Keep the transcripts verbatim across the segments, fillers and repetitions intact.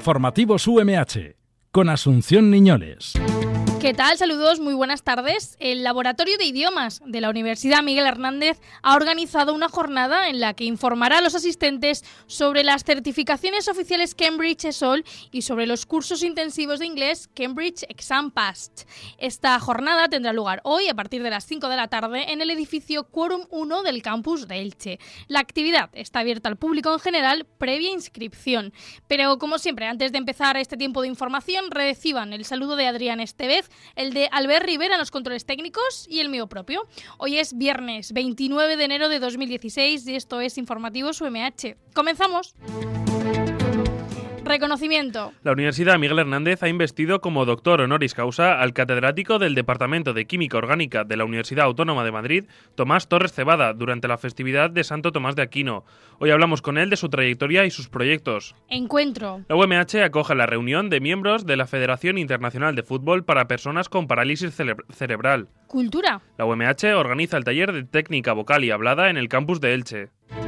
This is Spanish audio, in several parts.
Informativos U M H, con Asunción Niñoles. ¿Qué tal? Saludos, muy buenas tardes. El Laboratorio de Idiomas de la Universidad Miguel Hernández ha organizado una jornada en la que informará a los asistentes sobre las certificaciones oficiales Cambridge E S O L y sobre los cursos intensivos de inglés Cambridge Exam Passed. Esta jornada tendrá lugar hoy a partir de las cinco de la tarde en el edificio Quórum uno del campus de Elche. La actividad está abierta al público en general previa inscripción. Pero, como siempre, antes de empezar este tiempo de información, reciban el saludo de Adrián Estevez, el de Albert Rivera en los controles técnicos y el mío propio. Hoy es viernes veintinueve de enero de dos mil dieciséis y esto es Informativos U M H. ¡Comenzamos! Reconocimiento. La Universidad Miguel Hernández ha investido como doctor honoris causa al catedrático del Departamento de Química Orgánica de la Universidad Autónoma de Madrid, Tomás Torres Cebada, durante la festividad de Santo Tomás de Aquino. Hoy hablamos con él de su trayectoria y sus proyectos. Encuentro. La U M H acoge la reunión de miembros de la Federación Internacional de Fútbol para Personas con Parálisis cere- Cerebral. Cultura. La U M H organiza el taller de técnica vocal y hablada en el campus de Elche.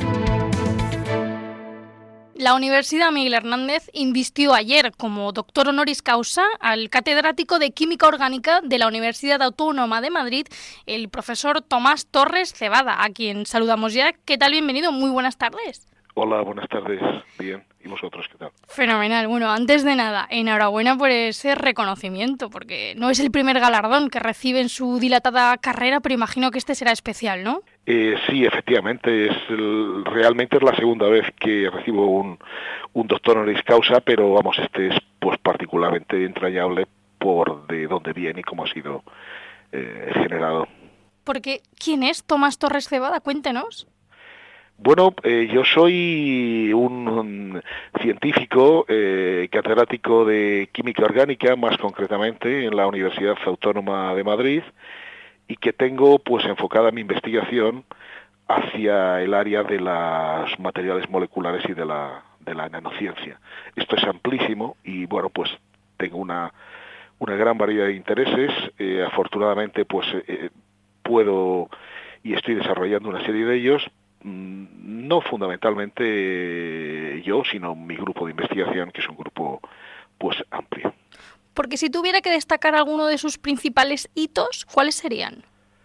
La Universidad Miguel Hernández invistió ayer como doctor honoris causa al catedrático de Química Orgánica de la Universidad Autónoma de Madrid, el profesor Tomás Torres Cebada, a quien saludamos ya. ¿Qué tal? Bienvenido, muy buenas tardes. Hola, buenas tardes. Bien. ¿Y vosotros qué tal? Fenomenal. Bueno, antes de nada, enhorabuena por ese reconocimiento, porque no es el primer galardón que recibe en su dilatada carrera, pero imagino que este será especial, ¿no? Eh, sí, efectivamente, es el, realmente es la segunda vez que recibo un, un doctor honoris causa, pero vamos, este es pues particularmente entrañable por de dónde viene y cómo ha sido eh, generado. Porque, ¿quién es Tomás Torres Cebada? Cuéntenos. Bueno, eh, yo soy un, un científico, eh, catedrático de Química Orgánica, más concretamente en la Universidad Autónoma de Madrid, y que tengo pues enfocada mi investigación hacia el área de los materiales moleculares y de la, de la nanociencia. Esto es amplísimo y bueno, pues tengo una, una gran variedad de intereses. Eh, afortunadamente pues eh, puedo y estoy desarrollando una serie de ellos, no fundamentalmente yo, sino mi grupo de investigación, que es un grupo pues amplio. Porque si tuviera que destacar alguno de sus principales hitos, ¿cuáles serían?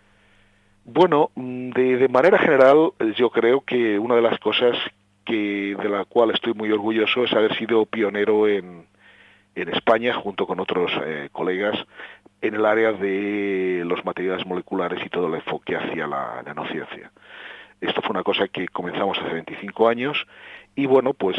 Bueno, de, de manera general, yo creo que una de las cosas que de la cual estoy muy orgulloso es haber sido pionero en, en España, junto con otros eh, colegas, en el área de los materiales moleculares y todo el enfoque hacia la nanociencia. Esto fue una cosa que comenzamos hace veinticinco años y bueno, pues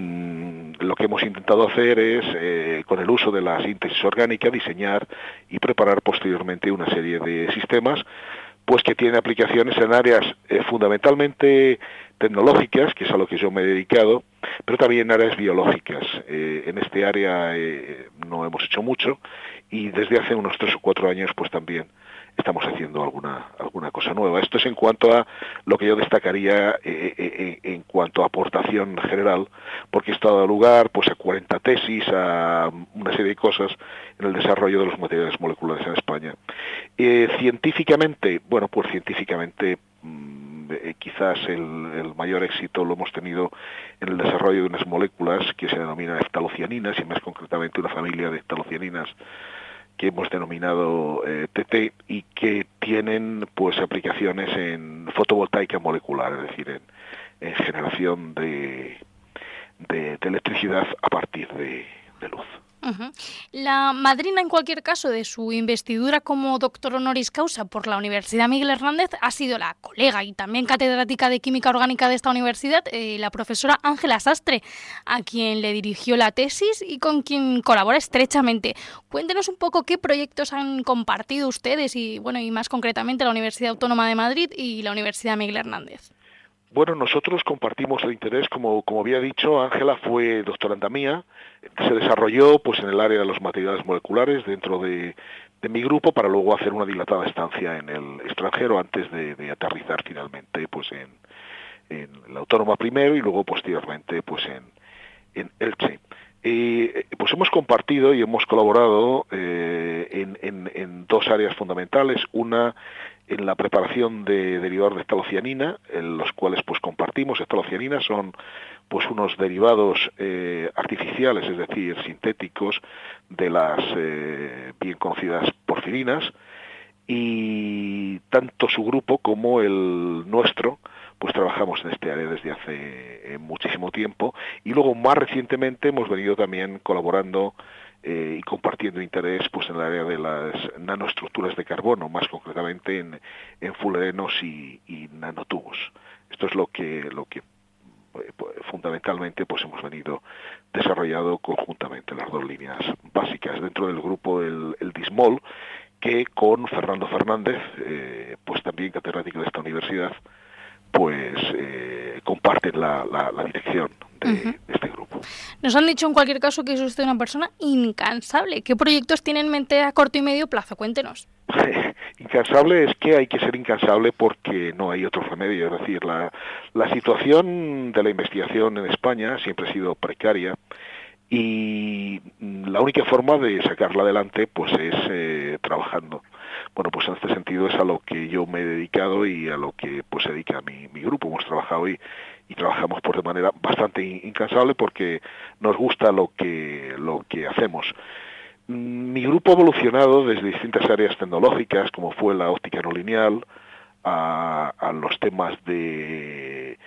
mmm, lo que hemos intentado hacer es, eh, con el uso de la síntesis orgánica, diseñar y preparar posteriormente una serie de sistemas pues que tienen aplicaciones en áreas eh, fundamentalmente tecnológicas, que es a lo que yo me he dedicado, pero también en áreas biológicas. Eh, en este área eh, no hemos hecho mucho y desde hace unos tres o cuatro años pues también estamos haciendo alguna alguna cosa nueva. Esto es en cuanto a lo que yo destacaría eh, eh, en cuanto a aportación general, porque esto ha dado lugar pues a cuarenta tesis, a una serie de cosas en el desarrollo de los materiales moleculares en España. Eh, científicamente, bueno, pues científicamente mmm, eh, quizás el, el mayor éxito lo hemos tenido en el desarrollo de unas moléculas que se denominan ftalocianinas, y más concretamente una familia de ftalocianinas que hemos denominado eh, T T y que tienen pues aplicaciones en fotovoltaica molecular, es decir, en, en generación de, de, de electricidad a partir de, de luz. Uh-huh. La madrina, en cualquier caso, de su investidura como doctor honoris causa por la Universidad Miguel Hernández ha sido la colega y también catedrática de Química Orgánica de esta universidad, eh, la profesora Ángela Sastre, a quien le dirigió la tesis y con quien colabora estrechamente. Cuéntenos un poco qué proyectos han compartido ustedes y, bueno, y más concretamente la Universidad Autónoma de Madrid y la Universidad Miguel Hernández. Bueno, nosotros compartimos el interés, como, como había dicho, Ángela fue doctoranda mía, se desarrolló pues en el área de los materiales moleculares dentro de, de mi grupo para luego hacer una dilatada estancia en el extranjero antes de, de aterrizar finalmente pues en, en la Autónoma primero y luego posteriormente pues en, en Elche. Eh, pues hemos compartido y hemos colaborado eh, en, en, en dos áreas fundamentales, una en la preparación de derivados de estalocianina, en los cuales pues compartimos. Estalocianina son pues unos derivados eh, artificiales, es decir, sintéticos, de las eh, bien conocidas porfirinas, y tanto su grupo como el nuestro pues trabajamos en este área desde hace eh, muchísimo tiempo, y luego más recientemente hemos venido también colaborando eh, y compartiendo interés pues en el área de las nanoestructuras de carbono, más concretamente en, en fullerenos y, y nanotubos. Esto es lo que lo que eh, fundamentalmente pues hemos venido desarrollando conjuntamente, las dos líneas básicas dentro del grupo, el, el DISMOL, que con Fernando Fernández, eh, pues también catedrático de esta universidad, pues eh, comparten la, la, la dirección de, uh-huh. de este grupo. Nos han dicho en cualquier caso que es usted una persona incansable. ¿Qué proyectos tiene en mente a corto y medio plazo? Cuéntenos. Incansable es que hay que ser incansable porque no hay otro remedio. Es decir, la, la situación de la investigación en España siempre ha sido precaria, y la única forma de sacarla adelante pues es eh, trabajando. Bueno, pues en este sentido es a lo que yo me he dedicado y a lo que pues se dedica mi, mi grupo. Hemos trabajado y, y trabajamos pues de manera bastante incansable porque nos gusta lo que lo que hacemos. Mi grupo ha evolucionado desde distintas áreas tecnológicas, como fue la óptica no lineal, a, a los temas de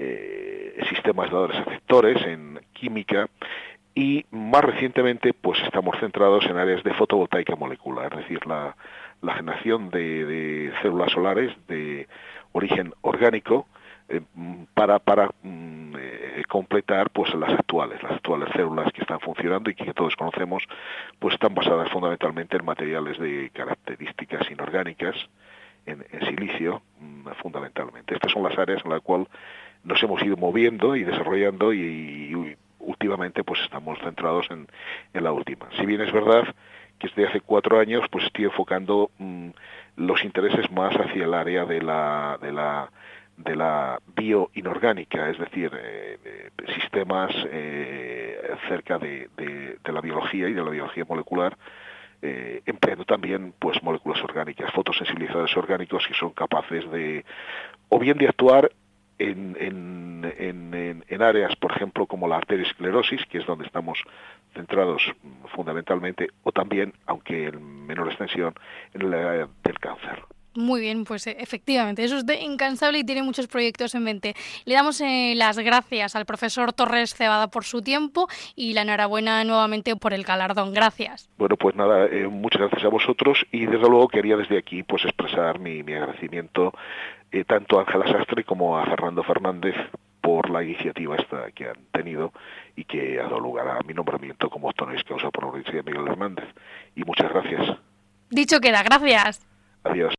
eh, sistemas dadores receptores en química, y más recientemente pues estamos centrados en áreas de fotovoltaica molecular, es decir, la, la generación de, de células solares de origen orgánico eh, para para eh, completar pues las actuales las actuales células que están funcionando y que todos conocemos, pues están basadas fundamentalmente en materiales de características inorgánicas, en, en silicio fundamentalmente. Estas son las áreas en las cuales nos hemos ido moviendo y desarrollando, y, y últimamente pues estamos centrados en, en la última. Si bien es verdad que desde hace cuatro años pues estoy enfocando mmm, los intereses más hacia el área de la de la de la bioinorgánica, es decir, eh, eh, sistemas eh, cerca de, de, de la biología y de la biología molecular, eh, empleando también pues moléculas orgánicas, fotosensibilizadores orgánicos que son capaces de o bien de actuar En, en, en, en áreas, por ejemplo, como la arteriosclerosis, que es donde estamos centrados fundamentalmente, o también, aunque en menor extensión, en el área del cáncer. Muy bien, pues efectivamente, es usted incansable y tiene muchos proyectos en mente. Le damos eh, las gracias al profesor Torres Cebada por su tiempo y la enhorabuena nuevamente por el galardón. Gracias. Bueno, pues nada, eh, muchas gracias a vosotros, y desde luego quería desde aquí pues expresar mi, mi agradecimiento eh, tanto a Ángela Sastre como a Fernando Fernández por la iniciativa esta que han tenido y que ha dado lugar a mi nombramiento como doctor honoris causa por la Universidad Miguel Hernández. Y muchas gracias. Dicho queda, gracias. Adiós.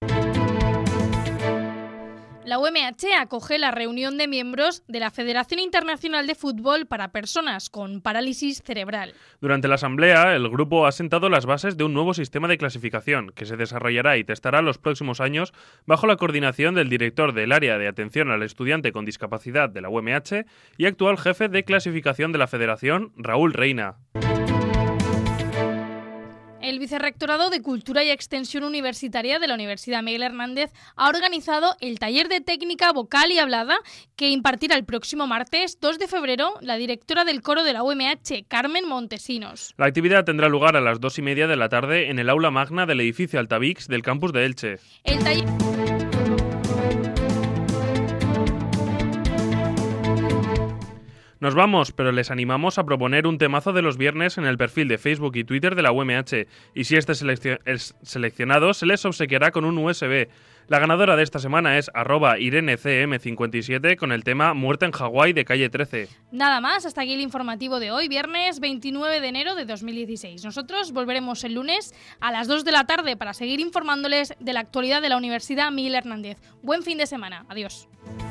La U M H acoge la reunión de miembros de la Federación Internacional de Fútbol para Personas con Parálisis Cerebral. Durante la asamblea, el grupo ha sentado las bases de un nuevo sistema de clasificación que se desarrollará y testará los próximos años bajo la coordinación del director del área de atención al estudiante con discapacidad de la U M H y actual jefe de clasificación de la Federación, Raúl Reina. El Vicerrectorado de Cultura y Extensión Universitaria de la Universidad Miguel Hernández ha organizado el taller de técnica vocal y hablada que impartirá el próximo martes dos de febrero la directora del coro de la U M H, Carmen Montesinos. La actividad tendrá lugar a las dos y media de la tarde en el aula magna del edificio Altavix del campus de Elche. El taller... Nos vamos, pero les animamos a proponer un temazo de los viernes en el perfil de Facebook y Twitter de la U M H, y si este seleccion- es seleccionado se les obsequiará con un U S B. La ganadora de esta semana es arroba Irene C M cincuenta y siete con el tema Muerte en Hawái de Calle trece. Nada más, hasta aquí el informativo de hoy, viernes veintinueve de enero de dos mil dieciséis. Nosotros volveremos el lunes a las dos de la tarde para seguir informándoles de la actualidad de la Universidad Miguel Hernández. Buen fin de semana. Adiós.